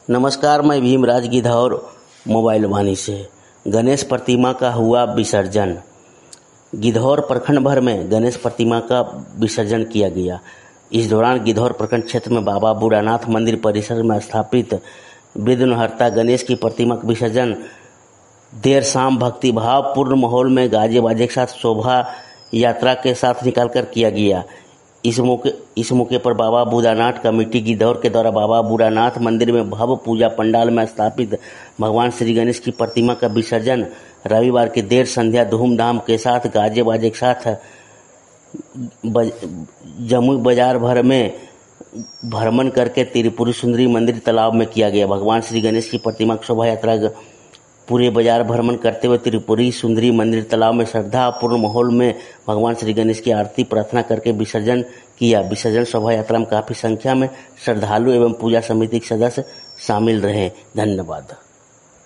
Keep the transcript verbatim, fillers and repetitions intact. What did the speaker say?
नमस्कार, मैं भीमराज गिधौर मोबाइल वाणी से। गणेश प्रतिमा का हुआ विसर्जन। गिधौर प्रखंड भर में गणेश प्रतिमा का विसर्जन किया गया। इस दौरान गिधौर प्रखंड क्षेत्र में बाबा बूढ़ानाथ मंदिर परिसर में स्थापित विघ्नहर्ता गणेश की प्रतिमा का विसर्जन देर शाम भक्तिभाव पूर्ण माहौल में गाजे बाजे के साथ शोभा यात्रा के साथ निकालकर किया गया। इस मौके इस मौके पर बाबा बूढ़ानाथ कमेटी गिधौर के द्वारा बाबा बूढ़ानाथ मंदिर में भव्य पूजा पंडाल में स्थापित भगवान श्री गणेश की प्रतिमा का विसर्जन रविवार की देर संध्या धूमधाम के साथ गाजे बाजे के साथ जमुई बाजार भर में भ्रमण करके त्रिपुरी सुंदरी मंदिर तालाब में किया गया। भगवान श्री गणेश की प्रतिमा की शोभा यात्रा पूरे बाजार भ्रमण करते हुए त्रिपुरी सुंदरी मंदिर तालाब में श्रद्धापूर्ण माहौल में भगवान श्री गणेश की आरती प्रार्थना करके विसर्जन किया। विसर्जन शोभा यात्रा में काफी संख्या में श्रद्धालु एवं पूजा समिति के सदस्य शामिल रहे। धन्यवाद।